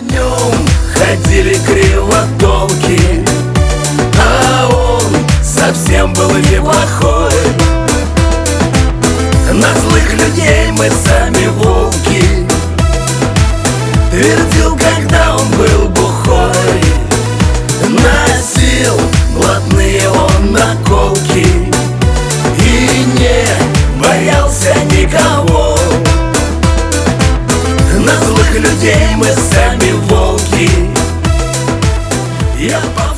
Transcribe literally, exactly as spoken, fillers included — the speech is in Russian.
нем ходили кривотолки, а он совсем был неплохой. На злых людей мы сами волки, твердил, когда он был бухой. Носил блатные он наколки и не боялся никого. На злых людей мы сами волки. Я